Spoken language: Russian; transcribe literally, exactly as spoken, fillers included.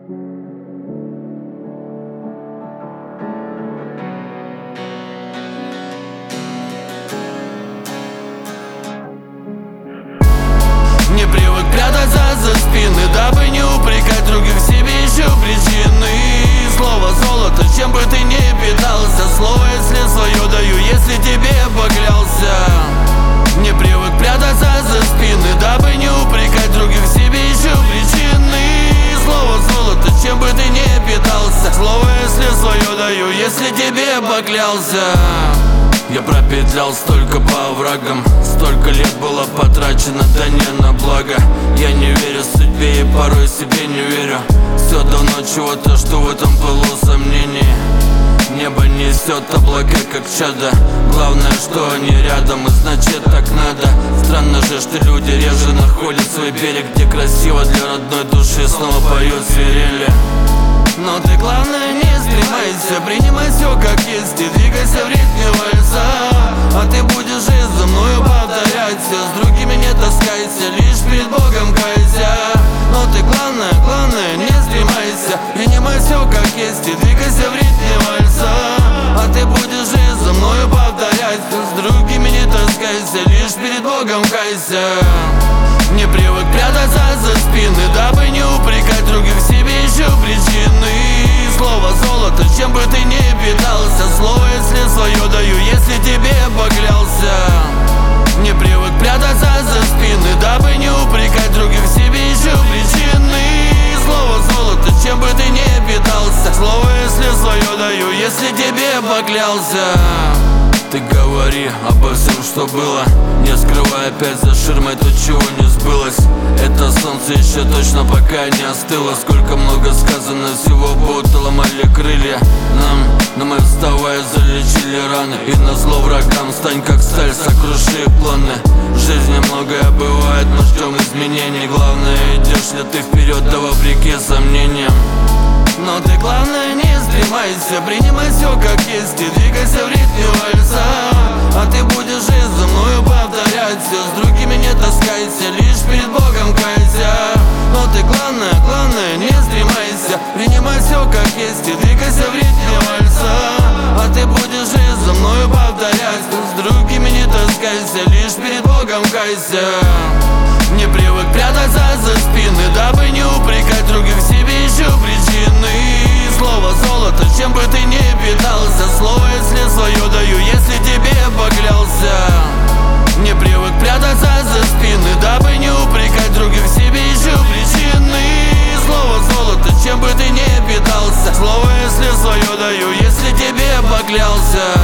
Не привык прятаться за спины, дабы не упрекать других, в себе еще причины. Слово золото, чем бы ты ни питался, слово если свое даю, если тебе поклялся. Не привык прятаться за спины, дабы не упрекать других, в себе еще причины. Слово золото, чем бы ты ни питался, слово если свое даю, если тебе поклялся. Я пропетлял столько по оврагам, столько лет было потрачено, да не на благо. Я не верю судьбе и порой себе не верю. Все давно чего-то, что в этом пылу сомнений. Небо несет облака, как чадо. Главное, что они рядом, и значит так надо. Странно же, что люди реже находят свой берег, где красиво для родной души снова поют свирели. Но ты главное не стремайся, принимай все как есть и двигайся в ритме вальса. А ты будешь жить за мною повторять все, с другими не таскайся, лишь перед Богом кайся. Но ты главное, главное не стремайся, принимай все как есть и двигайся в ритме вальса. А ты будешь жить за мною повторять все, с другими не таскайся, лишь перед Богом кайся. Не привык прятаться за спины, дабы не упрекать других, в себе еще причины. Слово золото, чем бы ты ни питался, слово если свое даю, если тебе поклялся. Не привык прятаться за спины, дабы не упрекать других, в себе еще причины. Слово золото, чем бы ты ни питался, слово если свое даю, если тебе поклялся. Ты говори обо всем, что было, не скрывай опять за ширмой то, чего не сбылось. Это солнце еще точно пока не остыло. Сколько много сказано всего, будто ломали крылья нам, но мы вставая залечили раны. И назло врагам стань как сталь, сокруши их планы. В жизни многое бывает, мы ждем изменений. Главное, идешь ли ты вперед, да вопреки сомнениям. Но ты главное не стремайся, принимай все как есть и двигайся в ритме вальса. А ты будешь жить за мною повторять все, с другими не таскайся, лишь перед Богом кайся. Но ты главное, главное не стремайся, принимай все как есть и двигайся в ритме вальса. А ты будешь жить за мною повторять все, с другими не таскайся, лишь перед Богом кайся. Не привык прятаться за спины, дабы не упрекать других, в себе еще причины. Слово золото, чем бы ты ни питался, слово если свое даю, если тебе поклялся. Не привык прятаться за спины, дабы не упрекать других, в себе еще причины. Слово золото, чем бы ты ни питался, слово если свое даю, если тебе поклялся.